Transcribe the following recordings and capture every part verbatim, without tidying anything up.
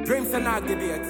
Dreams and not debate.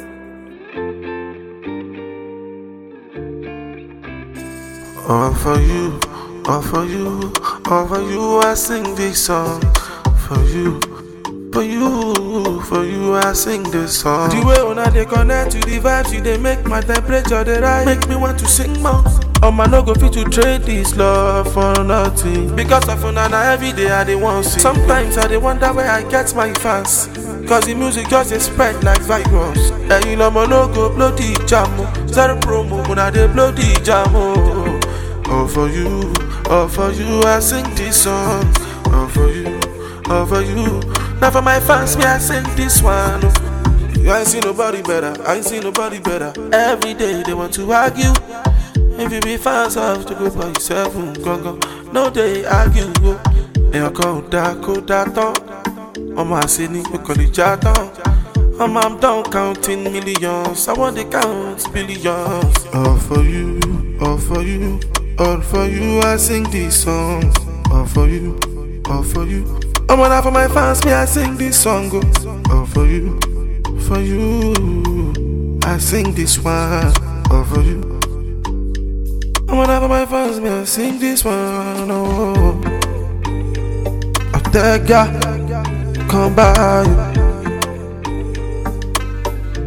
All for you, all for you, all for you, I sing this song. For you, for you, for you, I sing this song. The way when I dey connect to the vibes, you they make my temperature dey rise. Make me want to sing more. Oh man, no go fit to trade this love for nothing. Because of una na every day I dey want see. Sometimes I dey wonder where I get my fans. Cause the music just dey spread like virus. Hey, you know, no go blow the jam. Zero promo, when I dey blow the jam. All for you, all for you, I sing this song. All for you, all for you. Now for my fans, me I sing this one. I ain't see nobody better, I ain't see nobody better. Every day they want to argue. If you be fans of to go by yourself, go go. No they argue. And I call that, call that on. On my city, we call it Jatan. I'm, I'm down counting millions. I want to count billions. All for you, all for you, all for you. I sing these songs. All for you, all for you. I'm gonna for my fans, me I sing this song. All for you, for you. I sing this one. All for you. I'm gonna for my fans, me I sing this one. Oh, I tell ya, come by.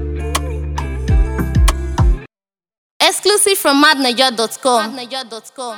Exclusive from mad naija dot com.